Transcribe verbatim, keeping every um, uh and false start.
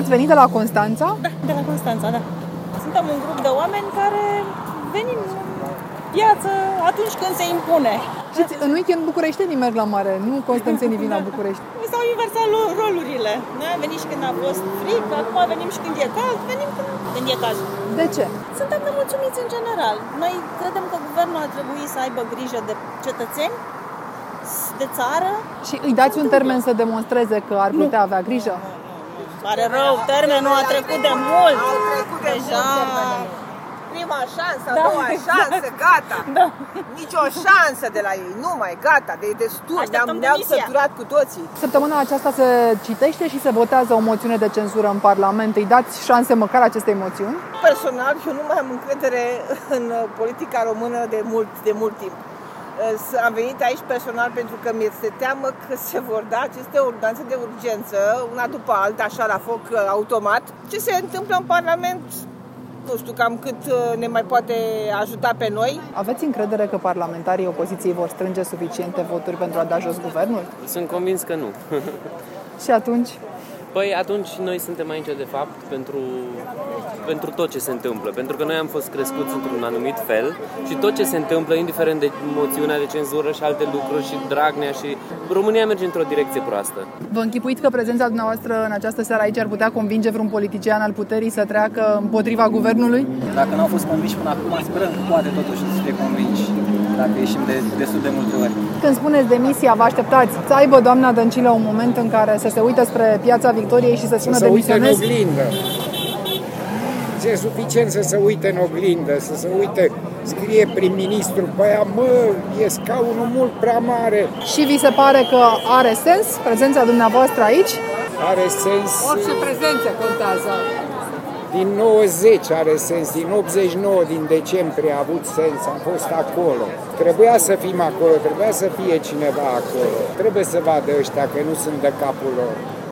Ați venit de la Constanța? Da, de la Constanța, da. Suntem un grup de oameni care venim în piață atunci când se impune. Și în weekend bucureștenii merg la mare, nu constanțenii vin la București. S-au inversat rolurile. Noi am venit și când a fost frig, acum venim și când e cald, venim când e cald. De ce? Suntem nemulțumiți în general. Noi credem că guvernul ar trebui să aibă grijă de cetățeni, de țară. Și îi dați un termen să demonstreze că ar putea nu. avea grijă? Nu, nu, nu. Pare rău, termenul a trecut de mult. Au trecut de deja. Mult prima șansă, a da, doua șansă, gata. Da. Nici o șansă de la ei, nu mai, gata, de destul, ne-am, ne-am săturat cu toții. Săptămâna aceasta se citește și se votează o moțiune de cenzură în Parlament. Îi dați șanse măcar acestei moțiuni? Personal, eu nu mai am încredere în politica română de mult, de mult timp. Am venit aici personal pentru că mi-este teamă că se vor da aceste ordonanțe de urgență, una după alta, așa la foc automat. Ce se întâmplă în Parlament, nu știu cam cât ne mai poate ajuta pe noi. Aveți încredere că parlamentarii opoziției vor strânge suficiente voturi pentru a da jos guvernul? Sunt convins că nu. Și atunci? Păi atunci noi suntem aici de fapt pentru, pentru tot ce se întâmplă, pentru că noi am fost crescuți într-un anumit fel și tot ce se întâmplă, indiferent de moțiunea de cenzură și alte lucruri și Dragnea și România merge într-o direcție proastă. Vă închipuiți că prezența dumneavoastră în această seară aici ar putea convinge vreun politician al puterii să treacă împotriva guvernului? Dacă nu au fost convinși până acum, sperăm că poate totuși să fie convinși, dacă ieșim de destul de multe ori. Când spuneți demisia, vă așteptați să aibă doamna Dăncilă un moment în care să se uite spre Piața Victoriei și să spună să se uite în demisionez? oglindă. E suficient să se uite în oglindă, să se uite, scrie prim-ministru pe aia, mă, e scaunul mult prea mare. Și vi se pare că are sens prezența dumneavoastră aici? Are sens. Orice prezență contează. Din nouăzeci are sens, din optzeci și nouă, din decembrie a avut sens, am fost acolo. Trebuia să fim acolo, trebuia să fie cineva acolo. Trebuie să vadă ăștia că nu sunt de capul lor.